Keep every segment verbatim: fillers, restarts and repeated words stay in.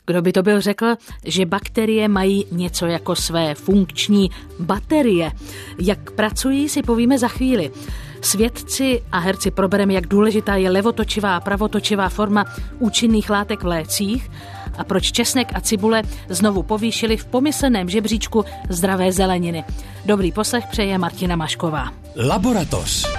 Kdo by to byl řekl, že bakterie mají něco jako své funkční baterie. Jak pracují, si povíme za chvíli. Svědci a herci probereme, jak důležitá je levotočivá a pravotočivá forma účinných látek v lécích a proč česnek a cibule znovu povýšili v pomyslném žebříčku zdravé zeleniny. Dobrý poslech přeje Martina Mašková. Laboratoř.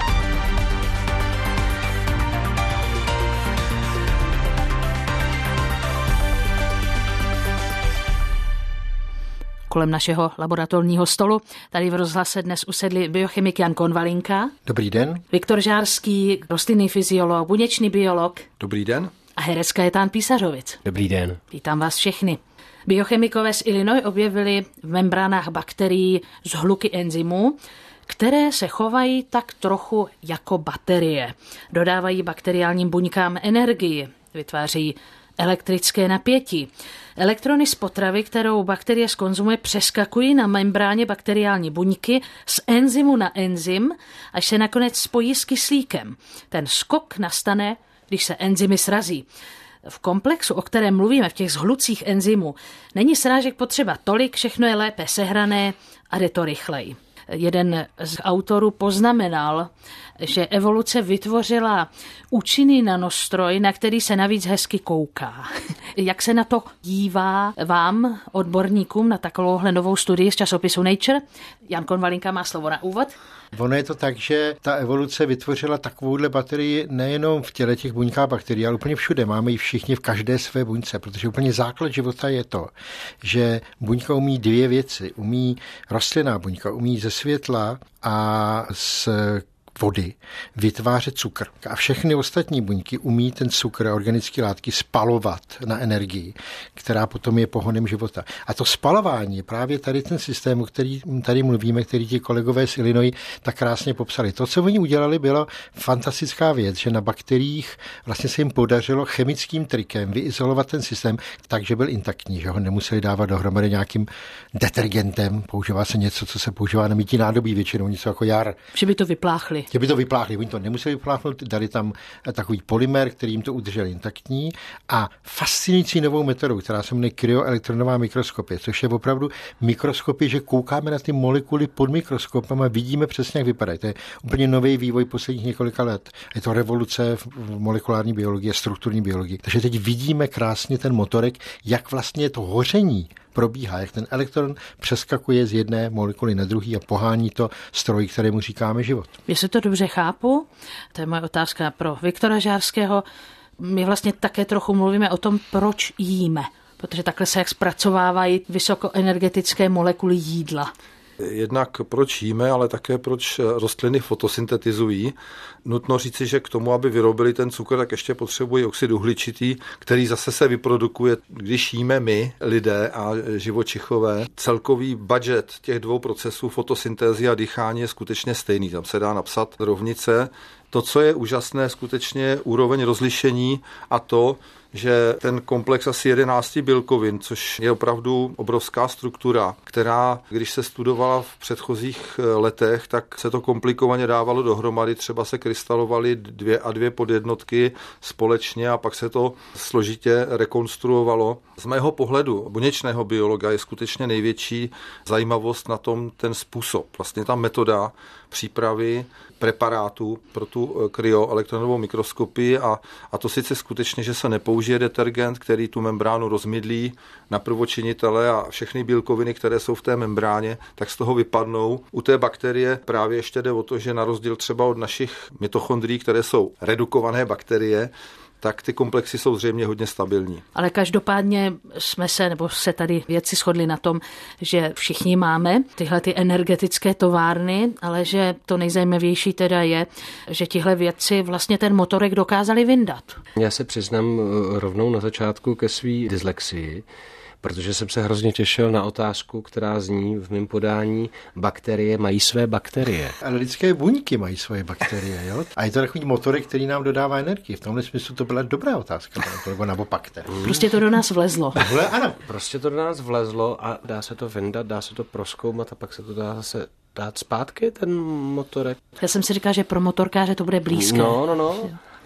Kolem našeho laboratorního stolu tady v rozhlase dnes usedli biochemik Jan Konvalinka. Dobrý den. Viktor Žárský, rostlinný fyziolog, buněčný biolog. Dobrý den. A herec Kajetán Písařovic. Dobrý den. Vítám vás všechny. Biochemikové z Illinois objevili v membránách bakterií zhluky enzymů, které se chovají tak trochu jako baterie. Dodávají bakteriálním buňkám energii, vytváří elektrické napětí. Elektrony z potravy, kterou bakterie zkonzumuje, přeskakují na membráně bakteriální buňky z enzymu na enzym, až se nakonec spojí s kyslíkem. Ten skok nastane, když se enzymy srazí. V komplexu, o kterém mluvíme, v těch zhlucích enzymů, není srážek potřeba tolik, všechno je lépe sehrané a jde to rychleji. Jeden z autorů poznamenal, že evoluce vytvořila účinný nanostroj, na který se navíc hezky kouká. Jak se na to dívá vám, odborníkům, na takovouhle novou studii z časopisu Nature? Jan Konvalinka má slovo na úvod. Ono je to tak, že ta evoluce vytvořila takovouhle baterii nejenom v těle těch buňkách bakterií, ale úplně všude. Máme ji všichni v každé své buňce, protože úplně základ života je to, že buňka umí dvě věci. Umí rostlinná buňka, umí ze světla a z vody vytvářet cukr. A všechny ostatní buňky umí ten cukr a organické látky spalovat na energii, která potom je pohonem života. A to spalování je právě tady ten systém, o který tady mluvíme, který ti kolegové z Illinois tak krásně popsali. To, co oni udělali, byla fantastická věc, že na bakteriích vlastně se jim podařilo chemickým trikem vyizolovat ten systém tak, že byl intaktní, že ho nemuseli dávat dohromady nějakým detergentem. Používá se něco, co se používá na mytí nádobí, většinou něco jako jar. Že by to vypláchli. Že by to vypláchli, oni to nemuseli vypláchnout, dali tam takový polymer, který jim to udržel intaktní a fascinující novou metodou, která se jmenuje kryoelektronová mikroskopie, což je opravdu mikroskopie, že koukáme na ty molekuly pod mikroskopem a vidíme přesně, jak vypadají. To je úplně nový vývoj posledních několika let. Je to revoluce v molekulární biologii a strukturní biologii. Takže teď vidíme krásně ten motorek, jak vlastně to hoření probíhá, jak ten elektron přeskakuje z jedné molekuly na druhý a pohání to stroj, kterému říkáme život. Jestli to dobře chápu, to je moje otázka pro Viktora Žárského, my vlastně také trochu mluvíme o tom, proč jíme, protože takhle se jak zpracovávají vysokoenergetické molekuly jídla. Jednak proč jíme, ale také proč rostliny fotosyntetizují. Nutno říci, že k tomu, aby vyrobili ten cukr, tak ještě potřebují oxid uhličitý, který zase se vyprodukuje, když jíme my, lidé a živočichové. Celkový budget těch dvou procesů, fotosyntézy a dýchání, je skutečně stejný. Tam se dá napsat rovnice. To, co je úžasné, skutečně je úroveň rozlišení a to, že ten komplex asi jedenácti bílkovin, což je opravdu obrovská struktura, která, když se studovala v předchozích letech, tak se to komplikovaně dávalo dohromady, třeba se krystalovaly dvě a dvě podjednotky společně a pak se to složitě rekonstruovalo. Z mého pohledu buněčného biologa je skutečně největší zajímavost na tom ten způsob, vlastně ta metoda přípravy preparátu pro tu kryoelektronovou mikroskopii a, a to sice skutečně, že se nepoužije detergent, který tu membránu rozmydlí na prvočinitele a všechny bílkoviny, které jsou v té membráně, tak z toho vypadnou. U té bakterie právě ještě jde o to, že na rozdíl třeba od našich mitochondrií, které jsou redukované bakterie, tak ty komplexy jsou zřejmě hodně stabilní. Ale každopádně jsme se, nebo se tady vědci shodli na tom, že všichni máme tyhle ty energetické továrny, ale že to nejzajímavější teda je, že tihle vědci vlastně ten motorek dokázali vyndat. Já se přiznám rovnou na začátku ke svý dyslexii, protože jsem se hrozně těšil na otázku, která zní v mém podání: bakterie mají své bakterie. Ale lidské buňky mají svoje bakterie, jo? A je to takový motorek, který nám dodává energii. V tomhle smyslu to byla dobrá otázka, nebo naopak. Prostě to do nás vlezlo. Vle, ano. Prostě to do nás vlezlo a dá se to vyndat, dá se to prozkoumat a pak se to dá zase dát zpátky, ten motorek. Já jsem si říkal, že pro motorkáře to bude blízké. No, no, no.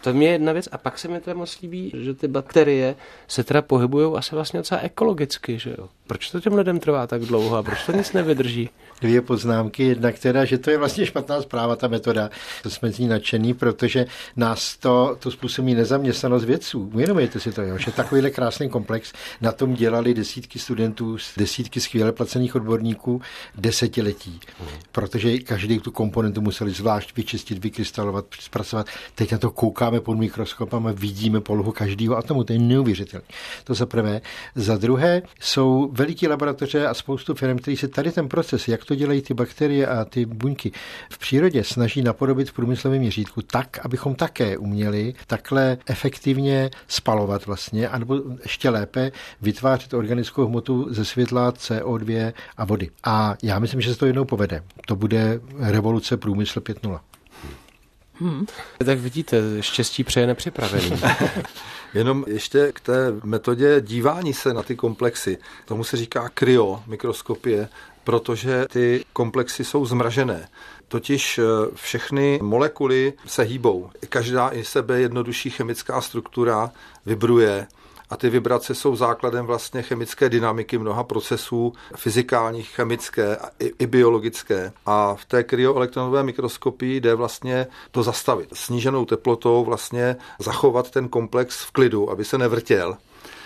To mě je jedna věc a pak se mi teda moc líbí, že ty bakterie se teda pohybují asi vlastně docela ekologicky, že jo? Proč to těm lidem trvá tak dlouho a proč to nic nevydrží? Dvě poznámky. Jedna, která, že to je vlastně špatná zpráva, ta metoda. To jsme z ní nadšený, protože nás to, to způsobí nezaměstnanost vědců. Uvědomujete si to, jo? Že takovýhle krásný komplex, na tom dělali desítky studentů, desítky skvěle placených odborníků desetiletí. Protože každý tu komponentu museli zvlášť vyčistit, vykrystalovat, zpracovat. Teď na to koukáme pod mikroskopem a vidíme polohu každého atomu. To je neuvěřitelné. To za prvé. Za druhé jsou veliký laboratoře a spoustu firm, který se tady ten proces, jak to dělají ty bakterie a ty buňky v přírodě, snaží napodobit v průmyslovém měřítku tak, abychom také uměli takhle efektivně spalovat vlastně, anebo ještě lépe vytvářet organickou hmotu ze světla, C O dva a vody. A já myslím, že se to jednou povede. To bude revoluce průmysl pět tečka nula. Hmm. Tak vidíte, štěstí přeje nepřipravený. Jenom ještě k té metodě dívání se na ty komplexy. Tomu se říká kryomikroskopie, protože ty komplexy jsou zmražené. Totiž všechny molekuly se hýbou. Každá i sebe jednodušší chemická struktura vibruje. A ty vibrace jsou základem vlastně chemické dynamiky mnoha procesů, fyzikálních, chemické i, i biologické. A v té kryoelektronové mikroskopii jde vlastně to zastavit. Sníženou teplotou vlastně zachovat ten komplex v klidu, aby se nevrtěl.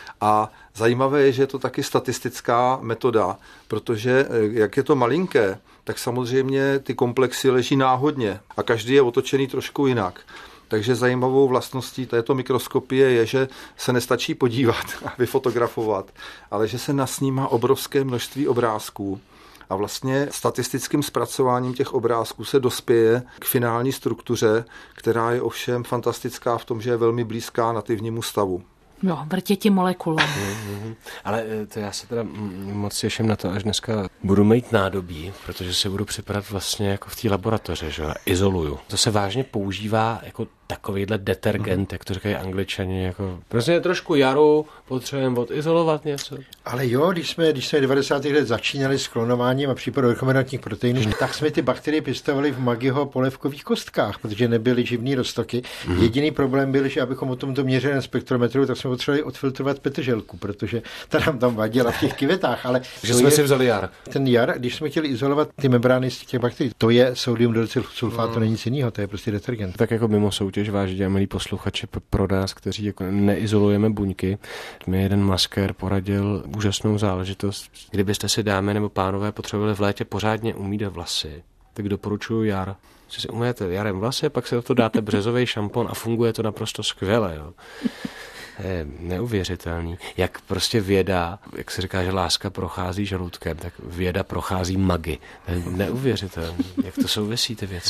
A zajímavé je, že je to taky statistická metoda, protože jak je to malinké, tak samozřejmě ty komplexy leží náhodně a každý je otočený trošku jinak. Takže zajímavou vlastností této mikroskopie je, že se nestačí podívat a vyfotografovat, ale že se nasnímá obrovské množství obrázků. A vlastně statistickým zpracováním těch obrázků se dospěje k finální struktuře, která je ovšem fantastická v tom, že je velmi blízká nativnímu stavu. Jo, vrtěti molekul. Ale to já se teda moc těším na to, až dneska budu mít nádobí, protože si budu připadat vlastně jako v té laboratoře, že izoluju. To se vážně používá jako takovýhle detergent, jak to říkají Angličani, jako prostě trošku jaru, potřebujeme odizolovat něco. Ale jo, když jsme, když jsme v devadesátých let začínali s klonováním a případem rekombinantních proteinů, hmm. tak jsme ty bakterie pěstovali v Maggyho polévkových kostkách, protože nebyly živní roztoky. Hmm. Jediný problém byl, že abychom o tomto měřili na spektrometru, tak jsme potřebovali odfiltrovat petrželku, protože ta nám tam vadila v těch kyvetách. Ale že jsme je, si vzali jar. Ten jar, když jsme chtěli izolovat ty membrány z těch bakterií, to je sodium dolcylsulfát, hmm. to není nic jiného, to je prostě detergent. Tak jako mimo soutěž, vážně, milí posluchači, pro nás, kteří jako neizolujeme buňky, mi jeden maskér poradil úžasnou záležitost. Kdybyste si, dámy nebo pánové, potřebovali v létě pořádně umýt vlasy, tak doporučuji jar. Si si umyjete jarem vlasy, pak si do toho dáte březový šampon a funguje to naprosto skvěle. Jo. Je neuvěřitelný. Jak prostě věda, jak se říká, že láska prochází žaludkem, tak věda prochází Maggy. To je neuvěřitelný. Jak to souvisí ty věci.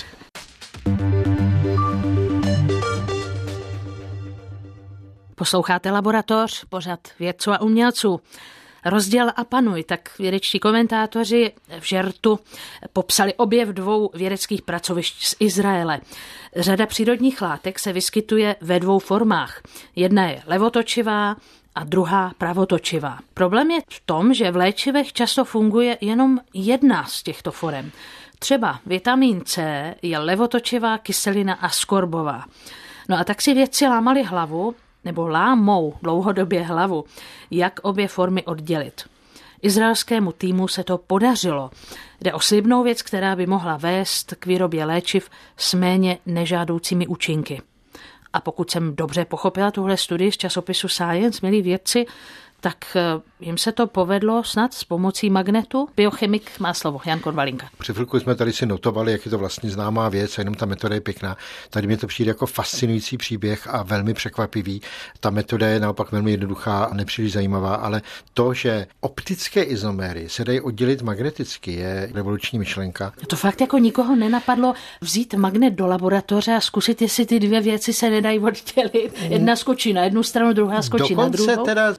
Posloucháte Laboratoř, pořad vědců a umělců. Rozděl a panuj, tak vědečtí komentátoři v žertu popsali objev dvou vědeckých pracovišť z Izraele. Řada přírodních látek se vyskytuje ve dvou formách. Jedna je levotočivá a druhá pravotočivá. Problém je v tom, že v léčivech často funguje jenom jedna z těchto forem. Třeba vitamin C je levotočivá kyselina askorbová. No a tak si vědci lámali hlavu, nebo lámou dlouhodobě hlavu, jak obě formy oddělit. Izraelskému týmu se to podařilo. Jde o slibnou věc, která by mohla vést k výrobě léčiv s méně nežádoucími účinky. A pokud jsem dobře pochopila tuhle studii z časopisu Science, milí vědci, tak jim se to povedlo snad s pomocí magnetu. Biochemik má slovo, Jan Konvalinka. Před chvilkou jsme tady si notovali, jak je to vlastně známá věc a jenom ta metoda je pěkná. Tady mě to přijde jako fascinující příběh a velmi překvapivý. Ta metoda je naopak velmi jednoduchá a nepříliš zajímavá, ale to, že optické izomery se dají oddělit magneticky, je revoluční myšlenka. To fakt jako nikoho nenapadlo vzít magnet do laboratoře a zkusit, jestli ty dvě věci se nedají oddělit. Jedna skočí na jednu stranu, druhá skočí Dokonce na druhou. Teda to kdysi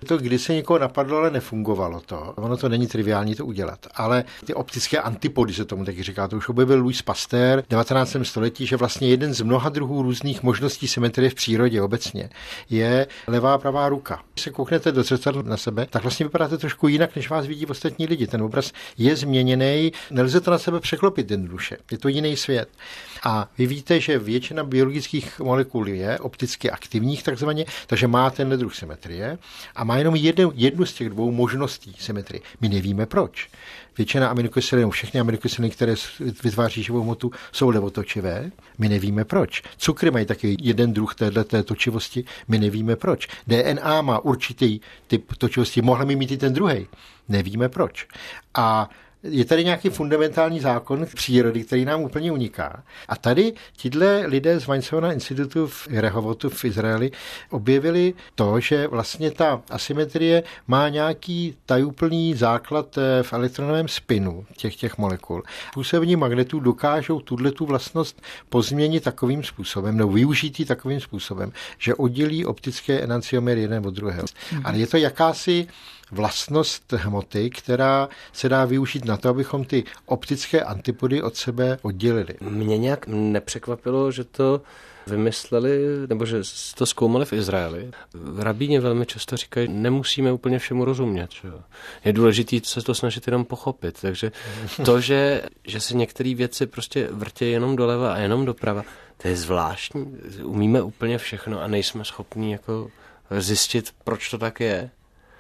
se někoho napadlo, ale nefungovalo to. Ono to není triviální to udělat. Ale ty optické antipody se tomu taky říká. To už objevil Louis Pasteur v devatenáctém století, že vlastně jeden z mnoha druhů různých možností symetrie v přírodě obecně je levá a pravá ruka. Když se kouknete do zrcadla na sebe, tak vlastně vypadáte trošku jinak, než vás vidí ostatní lidi. Ten obraz je změněný, nelze to na sebe překlopit jednoduše. Je to jiný svět. A vy víte, že většina biologických molekul je opticky aktivních takzvaně, takže má tenhle druh symetrie a má jenom jednu, jednu z těch dvou možností symetrie. My nevíme proč. Většina aminokyselin, všechny aminokyseliny, které vytváří živou hmotu, jsou levotočivé. My nevíme proč. Cukry mají taky jeden druh této točivosti. My nevíme proč. D N A má určitý typ točivosti. Mohla mi mít i ten druhý. Nevíme proč. A je tady nějaký fundamentální zákon přírody, který nám úplně uniká. A tady tihle lidé z Weizsäckého institutu v Rehovotu v Izraeli objevili to, že vlastně ta asymetrie má nějaký tajuplný základ v elektronovém spinu těch, těch molekul. Působení magnetů dokážou tuto vlastnost pozměnit takovým způsobem, nebo využít ji takovým způsobem, že oddělí optické enanciomery jeden od druhého. Mm. Ale je to jakási vlastnost hmoty, která se dá využít na to, abychom ty optické antipody od sebe oddělili. Mě nějak nepřekvapilo, že to vymysleli, nebo že to zkoumali v Izraeli. V rabíně velmi často říkají, nemusíme úplně všemu rozumět. Že? Je důležité se to snažit jenom pochopit. Takže to, že, že se některé věci prostě vrtějí jenom doleva a jenom doprava, to je zvláštní. Umíme úplně všechno a nejsme schopní jako zjistit, proč to tak je.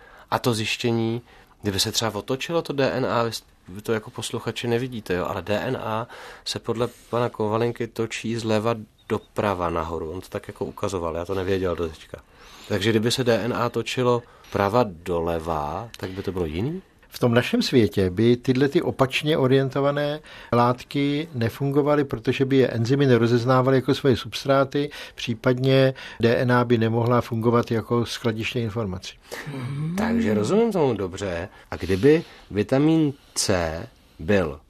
A to zjištění, kdyby se třeba otočilo to D N A, vy to jako posluchači nevidíte, jo, ale D N A se podle pana Kovalinky točí zleva doprava nahoru. On to tak jako ukazoval, já to nevěděl do teďka. Takže kdyby se D N A točilo prava doleva, tak by to bylo jiný? V tom našem světě by tyhle ty opačně orientované látky nefungovaly, protože by je enzymy nerozeznávaly jako svoje substráty, případně D N A by nemohla fungovat jako skladiště informací. Hmm. Takže rozumím tomu dobře. A kdyby vitamin C byl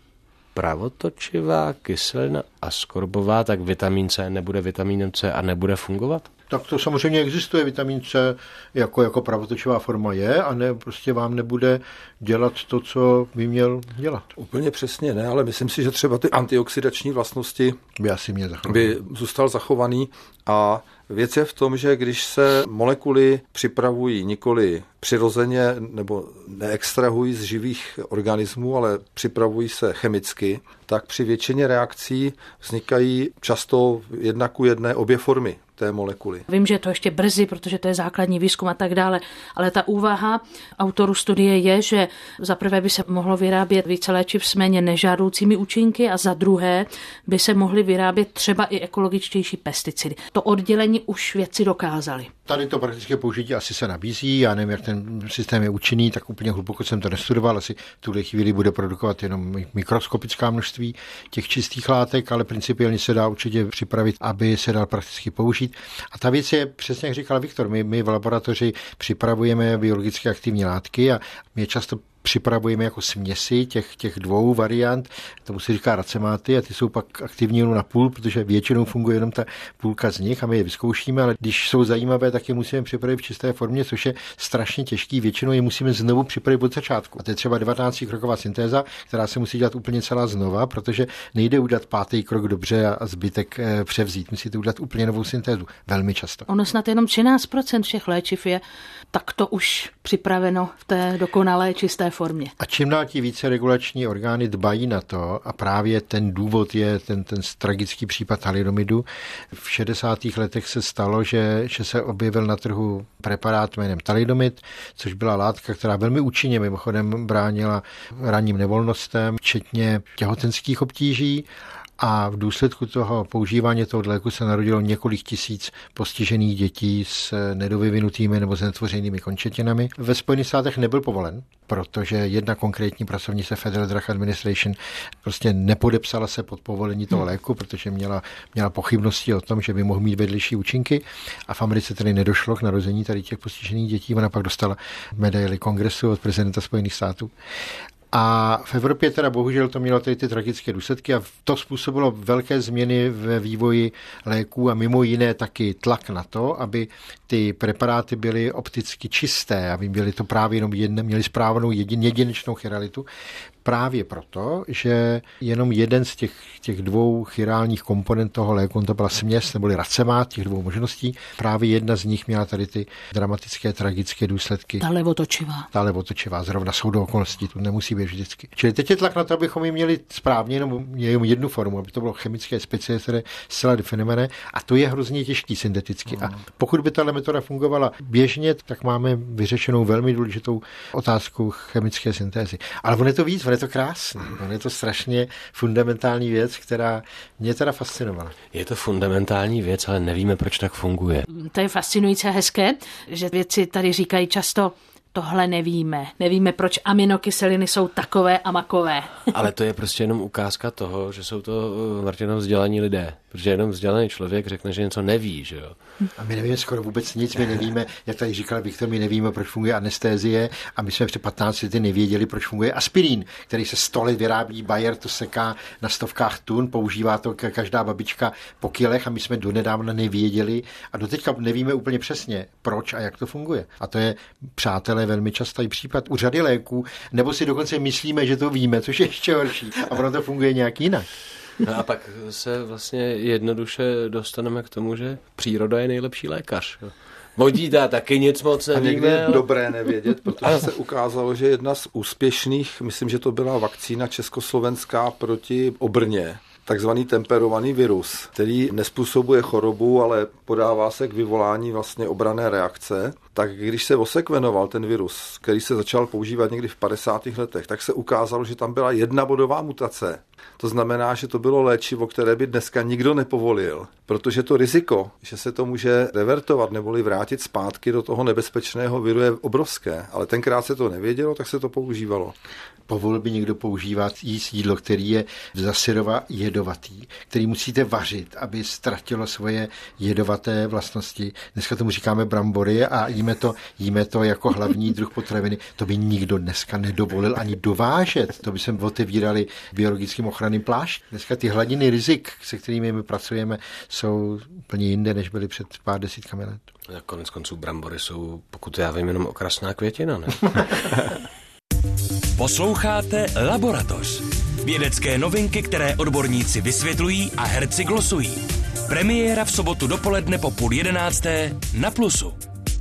pravotočivá kyselina askorbová, tak vitamin C nebude vitamínem C a nebude fungovat? Tak to samozřejmě existuje, vitamin C jako, jako pravotočivá forma je a ne, prostě vám nebude dělat to, co by měl dělat. Úplně přesně ne, ale myslím si, že třeba ty antioxidační vlastnosti by asi měl zachovat. By zůstal zachovaný a věc je v tom, že když se molekuly připravují nikoli přirozeně nebo neextrahují z živých organismů, ale připravují se chemicky, tak při většině reakcí vznikají často jedna ku jedné obě formy té molekuly. Vím, že je to ještě brzy, protože to je základní výzkum a tak dále, ale ta úvaha autorů studie je, že za prvé by se mohlo vyrábět více léčiv s méně nežádoucími účinky a za druhé by se mohly vyrábět třeba i ekologičtější pesticidy. To oddělení už vědci dokázali. Tady to praktické použití asi se nabízí, já nevím, jak ten systém je účinný, tak úplně hluboko jsem to nestudoval, asi v tuhle chvíli bude produkovat jenom mikroskopická množství těch čistých látek, ale principiálně se dá určitě připravit, aby se dal prakticky použít. A ta věc je přesně, jak říkal Viktor, my, my v laboratoři připravujeme biologicky aktivní látky a my je často připravujeme jako směsi těch, těch dvou variant, tomu se říká racemáty a ty jsou pak aktivní jenom na půl, protože většinou funguje jenom ta půlka z nich a my je vyzkoušíme, ale když jsou zajímavé, tak je musíme připravit v čisté formě, což je strašně těžký, většinou je musíme znovu připravit od začátku. A to je třeba devatenáctikroková syntéza, která se musí dělat úplně celá znova, protože nejde udělat pátý krok dobře a zbytek e, převzít. Musíte udělat úplně novou syntézu, velmi často. Ono snad jenom třináct procent všech léčiv je takto už připraveno v té dokonalé čisté formě. A čím dál tím více regulační orgány dbají na to a právě ten důvod je ten, ten tragický případ thalidomidu. V šedesátých letech se stalo, že, že se objevil na trhu preparát jménem thalidomid, což byla látka, která velmi účinně mimochodem bránila ranním nevolnostem, včetně těhotenských obtíží. A v důsledku toho používání toho léku se narodilo několik tisíc postižených dětí s nedovyvinutými nebo s netvořenými končetinami. Ve Spojených státech nebyl povolen, protože jedna konkrétní pracovnice Federal Drug Administration prostě nepodepsala se pod povolení toho léku, protože měla, měla pochybnosti o tom, že by mohl mít vedlejší účinky. A v Americe tedy nedošlo k narození tady těch postižených dětí. Ona pak dostala medaili kongresu od prezidenta Spojených států. A v Evropě teda bohužel to mělo tady ty tragické důsledky a to způsobilo velké změny ve vývoji léků a mimo jiné taky tlak na to, aby ty preparáty byly opticky čisté, aby byly to právě jenom jedne, měly správnou jedin, jedinečnou chiralitu. Právě proto, že jenom jeden z těch, těch dvou chirálních komponent toho léku, on to byla směs neboli racemát těch dvou možností, právě jedna z nich měla tady ty dramatické, tragické důsledky. Ta levotočivá. Ta levotočivá, zrovna jsou do okolností, tu nemusí být vždycky. Čili teď je tlak na to, abychom ji měli správně, jenom, jenom jednu formu, aby to bylo chemické specie, které zcela definované, a to je hrozně těžký synteticky. A pokud by tahle metoda fungovala běžně, tak máme vyřešenou velmi důležitou otázku chemické syntézy. Ale on je to víc, on je to krásný, on je to strašně fundamentální věc, která mě teda fascinovala. Je to fundamentální věc, ale nevíme, proč tak funguje. To je fascinující a hezké, že vědci tady říkají často, tohle nevíme. Nevíme, proč aminokyseliny jsou takové a makové. Ale to je prostě jenom ukázka toho, že jsou to, Martina, vzdělaní lidé. Protože jenom vzdělaný člověk řekne, že něco neví, že jo. A my nevíme skoro vůbec nic, my nevíme, jak tady říkal Viktor, my nevíme, proč funguje anestézie a my jsme před patnácti lety nevěděli, proč funguje aspirín, který se sto let vyrábí, Bayer to seká na stovkách tun, používá to každá babička po kilech a my jsme donedávna nevěděli a doteďka nevíme úplně přesně, proč a jak to funguje. A to je, přátelé, velmi častý případ u řady léků, nebo si dokonce myslíme, že to víme, což je ještě horší a ono to funguje nějak jinak. No a pak se vlastně jednoduše dostaneme k tomu, že příroda je nejlepší lékař. Vodíta taky nic moc nevíme. A někdy je dobré nevědět, protože se ukázalo, že jedna z úspěšných, myslím, že to byla vakcína československá proti obrně, takzvaný temperovaný virus, který nespůsobuje chorobu, ale podává se k vyvolání vlastně obranné reakce. Tak když se osekvenoval ten virus, který se začal používat někdy v padesátých letech, tak se ukázalo, že tam byla jedna bodová mutace. To znamená, že to bylo léčivo, které by dneska nikdo nepovolil, protože to riziko, že se to může revertovat neboli vrátit zpátky do toho nebezpečného viru, je obrovské. Ale tenkrát se to nevědělo, tak se to používalo. Povolil by někdo používat jíst jídlo, který je za syrova jedovatý, který musíte vařit, aby ztratilo svoje jedovaté vlastnosti. Dneska tomu říkáme brambory a jíme to, jíme to jako hlavní druh potraviny. To by nikdo dneska nedovolil ani dovážet. To by se otevírali biologickým ochranným plášť. Dneska ty hladiny rizik, se kterými my pracujeme, jsou úplně jinde, než byly před pár desítkami let. Konec konců brambory jsou, pokud já vím, jenom okrasná květina, ne? Posloucháte Laboratoř. Vědecké novinky, které odborníci vysvětlují a herci glosují. Premiéra v sobotu dopoledne po půl jedenácté na Plusu.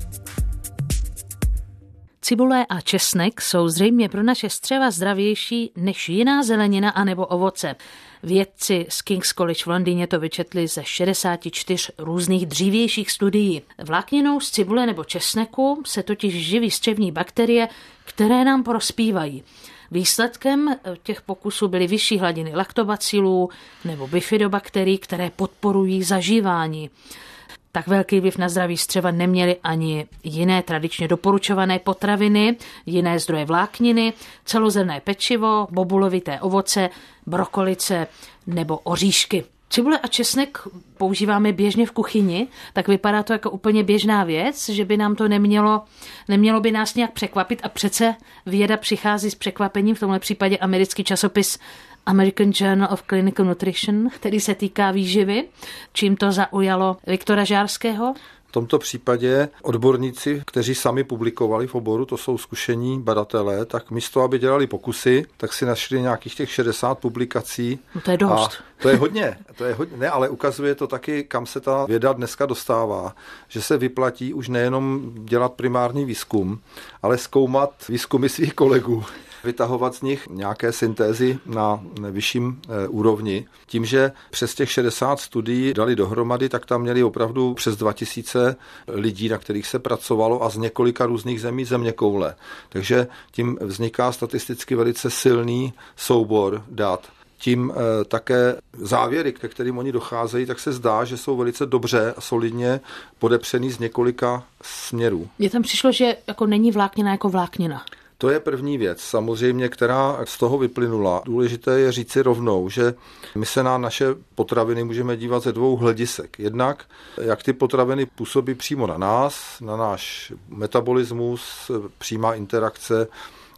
Cibule a česnek jsou zřejmě pro naše střeva zdravější než jiná zelenina anebo ovoce. Vědci z King's College v Londýně to vyčetli ze šedesáti čtyř různých dřívějších studií. Vlákninou z cibule nebo česneku se totiž živí střevní bakterie, které nám prospívají. Výsledkem těch pokusů byly vyšší hladiny laktobacilů nebo bifidobakterií, které podporují zažívání. Tak velký vliv na zdraví střeva neměly ani jiné tradičně doporučované potraviny, jiné zdroje vlákniny, celozrnné pečivo, bobulovité ovoce, brokolice nebo oříšky. Cibule a česnek používáme běžně v kuchyni, tak vypadá to jako úplně běžná věc, že by nám to nemělo, nemělo by nás nějak překvapit a přece věda přichází s překvapením, v tomhle případě americký časopis American Journal of Clinical Nutrition, který se týká výživy. Čím to zaujalo Viktora Žárského? V tomto případě odborníci, kteří sami publikovali v oboru, to jsou zkušení badatelé, tak místo, aby dělali pokusy, tak si našli nějakých těch šedesát publikací. No to je dost. A to je hodně, to je hodně, ne, ale ukazuje to taky, kam se ta věda dneska dostává, že se vyplatí už nejenom dělat primární výzkum, ale zkoumat výzkumy svých kolegů, vytahovat z nich nějaké syntézy na vyšším e, úrovni. Tím, že přes těch šedesát studií dali dohromady, tak tam měli opravdu přes dva tisíce lidí, na kterých se pracovalo a z několika různých zemí zeměkoule. Takže tím vzniká statisticky velice silný soubor dat. Tím e, také závěry, ke kterým oni docházejí, tak se zdá, že jsou velice dobře a solidně podepřený z několika směrů. Mně tam přišlo, že jako není vláknina jako vláknina. To je první věc, samozřejmě, která z toho vyplynula. Důležité je říci rovnou, že my se na naše potraviny můžeme dívat ze dvou hledisek. Jednak, jak ty potraviny působí přímo na nás, na náš metabolismus, přímá interakce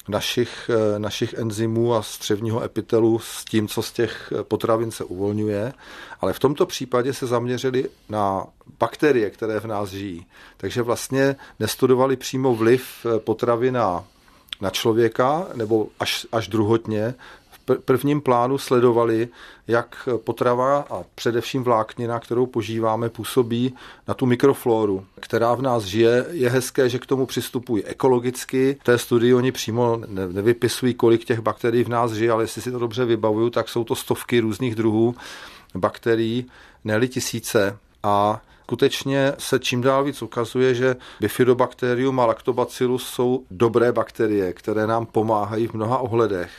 našich, našich enzymů a střevního epitelu s tím, co z těch potravin se uvolňuje, ale v tomto případě se zaměřili na bakterie, které v nás žijí. Takže vlastně nestudovali přímo vliv potravy na, na člověka, nebo až, až druhotně. V prvním plánu sledovali, jak potrava a především vláknina, kterou požíváme, působí na tu mikroflóru, která v nás žije. Je hezké, že k tomu přistupují ekologicky. V té studii oni přímo nevypisují, kolik těch bakterií v nás žije, ale jestli si to dobře vybavuju, tak jsou to stovky různých druhů bakterií, ne-li tisíce. A skutečně se čím dál víc ukazuje, že Bifidobacterium a Lactobacillus jsou dobré bakterie, které nám pomáhají v mnoha ohledech.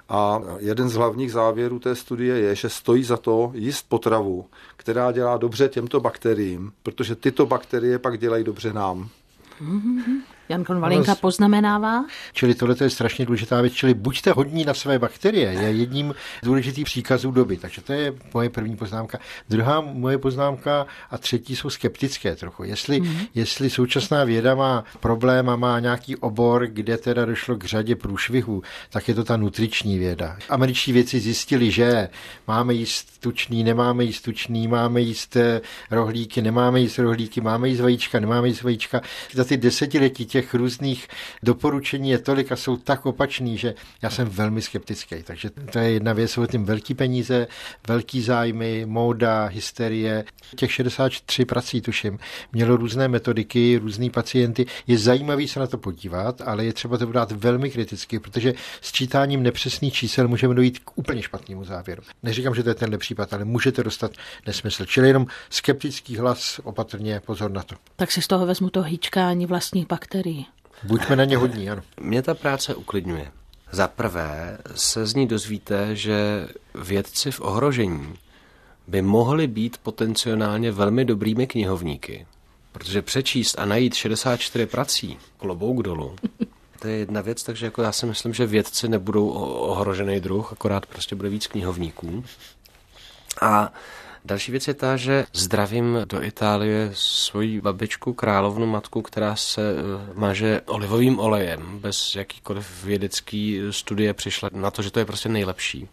A jeden z hlavních závěrů té studie je, že stojí za to jíst potravu, která dělá dobře těmto bakteriím, protože tyto bakterie pak dělají dobře nám. Mm-hmm. Jan Konvalinka poznamenává. Čili tohle je strašně důležitá věc, čili buďte hodní na své bakterie, je jedním z důležitých příkazů doby. Takže to je moje první poznámka. Druhá moje poznámka a třetí jsou skeptické trochu. Jestli, mm. jestli současná věda má problém a má nějaký obor, kde teda došlo k řadě průšvihů, tak je to ta nutriční věda. Američtí vědci zjistili, že máme jíst tučný, nemáme jíst tučný, máme jíst rohlíky, nemáme jíst rohlíky, máme jíst vajíčka, nemáme jíst vajíčka. Za ty desetiletí těch různých doporučení je tolik a jsou tak opačný, že já jsem velmi skeptický. Takže to je jedna věc, jsou tím velký peníze, velký zájmy, móda, hysterie. Těch šedesát tři prací, tuším, mělo různé metodiky, různý pacienty. Je zajímavý se na to podívat, ale je třeba to brát velmi kriticky, protože s čítáním nepřesných čísel můžeme dojít k úplně špatnému závěru. Neříkám, že to je tenhle případ, ale můžete dostat nesmysl. Čili jenom skeptický hlas, opatrně pozor na to. Tak si z toho vezmu to hýčkání vlastních bakterií. Buďme na ně hodní, ano. Mě ta práce uklidňuje. Za prvé se z ní dozvíte, že vědci v ohrožení by mohli být potenciálně velmi dobrými knihovníky, protože přečíst a najít šedesát čtyři prací, klobouk dolů, to je jedna věc, takže jako já si myslím, že vědci nebudou ohrožený druh, akorát prostě bude víc knihovníků. A další věc je ta, že zdravím do Itálie svoji babičku, královnu matku, která se maže olivovým olejem. Bez jakýkoliv vědecký studie přišla na to, že to je prostě nejlepší.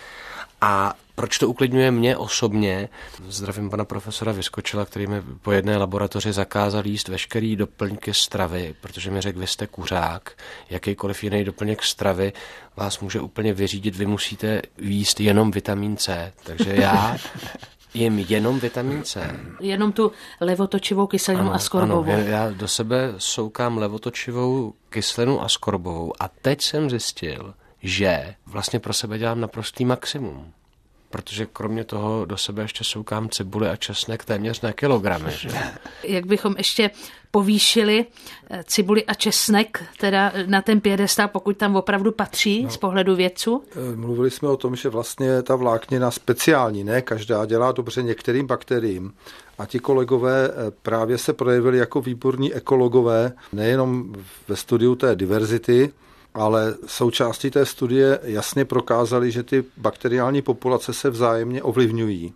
A proč to uklidňuje mě osobně? Zdravím pana profesora Vyskočila, který mi po jedné laboratoři zakázal jíst veškerý doplňky stravy, protože mi řekl, vy jste kuřák, jakýkoliv jiný doplněk stravy vás může úplně vyřídit, vy musíte jíst jenom vitamin C. Takže já jim jenom vitamin C. Jenom tu levotočivou kyselinu ano, askorbovou. Ano, já do sebe soukám levotočivou kyselinu askorbovou a teď jsem zjistil, že vlastně pro sebe dělám naprostý maximum. Protože kromě toho do sebe ještě soukám cibuli a česnek téměř na kilogramy. Že? Jak bychom ještě povýšili cibuli a česnek teda na ten piedestál, pokud tam opravdu patří no, z pohledu vědců? Mluvili jsme o tom, že vlastně ta vláknina speciální, ne každá dělá dobře některým bakteriím. A ti kolegové právě se projevili jako výborní ekologové, nejenom ve studiu té diverzity, ale součástí té studie jasně prokázali, že ty bakteriální populace se vzájemně ovlivňují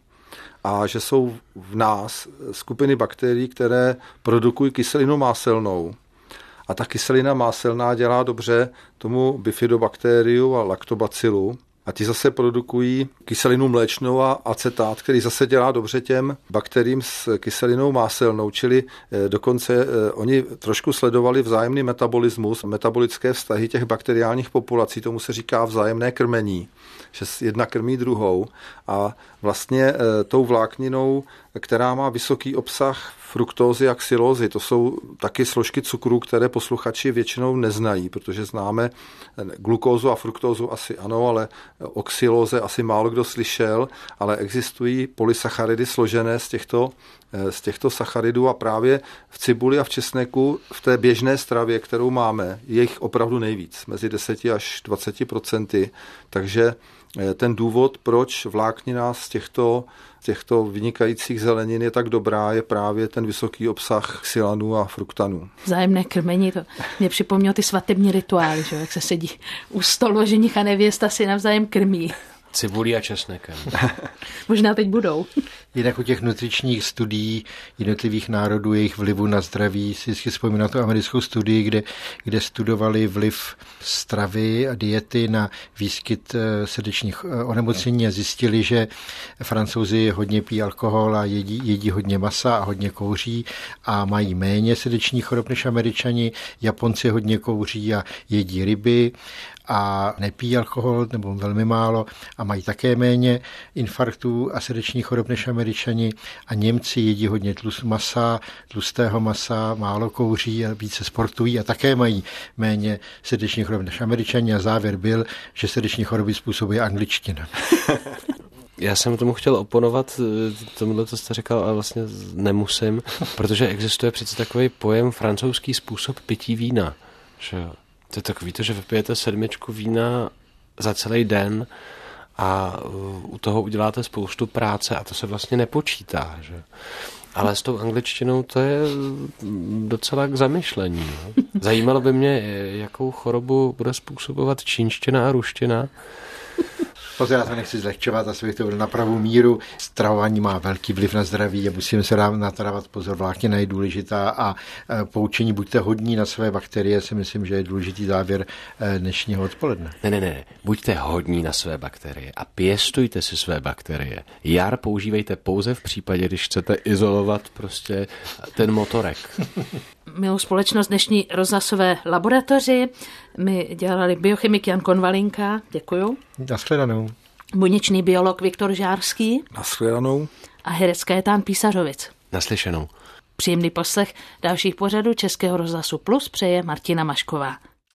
a že jsou v nás skupiny bakterií, které produkují kyselinu máselnou. A ta kyselina máselná dělá dobře tomu bifidobakteriu a lactobacillu. A ti zase produkují kyselinu mléčnou a acetát, který zase dělá dobře těm bakteriím s kyselinou máselnou, čili dokonce oni trošku sledovali vzájemný metabolismus, metabolické vztahy těch bakteriálních populací, tomu se říká vzájemné krmení, že jedna krmí druhou a vlastně tou vlákninou, která má vysoký obsah fruktózy a xylózy. To jsou taky složky cukrů, které posluchači většinou neznají, protože známe glukózu a fruktózu asi ano, ale o xylóze asi málo kdo slyšel, ale existují polysacharidy složené z těchto, z těchto sacharidů a právě v cibuli a v česneku v té běžné stravě, kterou máme, je jich opravdu nejvíc, mezi deset až dvacet procenty, takže ten důvod, proč vláknina z těchto, těchto vynikajících zelenin je tak dobrá, je právě ten vysoký obsah xylanů a fruktanů. Vzájemné krmení, to mě připomnělo ty svatební rituály, že? Jak se sedí u stolu ženich a nevěsta si navzájem krmí. Cibulí a česnekem. Možná teď budou. Jinak u těch nutričních studií jednotlivých národů, jejich vlivu na zdraví, si vždycky vzpomínám na tu americkou studii, kde, kde studovali vliv stravy a diety na výskyt srdečních onemocnění a zjistili, že Francouzi hodně pijí alkohol a jedí, jedí hodně masa a hodně kouří a mají méně srdečních chorob než Američani. Japonci hodně kouří a jedí ryby a nepijí alkohol nebo velmi málo a mají také méně infarktů a srdečních chorob než Američani. A Němci jedí hodně tlust masa, tlustého masa, málo kouří a více sportují a také mají méně srdečních chorob než Američani. A závěr byl, že srdeční choroby způsobuje angličtina. Já jsem tomu chtěl oponovat, tomuhle, co jste říkal, ale vlastně nemusím, protože existuje přece takový pojem francouzský způsob pití vína. Že to je takový to, že vypijete sedmičku vína za celý den a u toho uděláte spoustu práce a to se vlastně nepočítá. Že? Ale s tou angličtinou to je docela k zamyšlení. Zajímalo by mě, jakou chorobu bude způsobovat čínština a ruština. Pozor, já to nechci zlehčovat, asi bych to byl na pravou míru. Stravování má velký vliv na zdraví a musíme se na to dávat pozor, vláknina je důležitá a poučení buďte hodní na své bakterie, si myslím, že je důležitý závěr dnešního odpoledne. Ne, ne, ne, buďte hodní na své bakterie a pěstujte si své bakterie. Jar používejte pouze v případě, když chcete izolovat prostě ten motorek. Milou společnost dnešní rozhlasové laboratoři mi dělali biochemik Jan Konvalinka, děkuju. Nashledanou. Buněčný biolog Viktor Žárský. Nashledanou. A herec Kajetán Písařovic. Naslyšenou. Příjemný poslech dalších pořadů Českého rozhlasu Plus přeje Martina Mašková.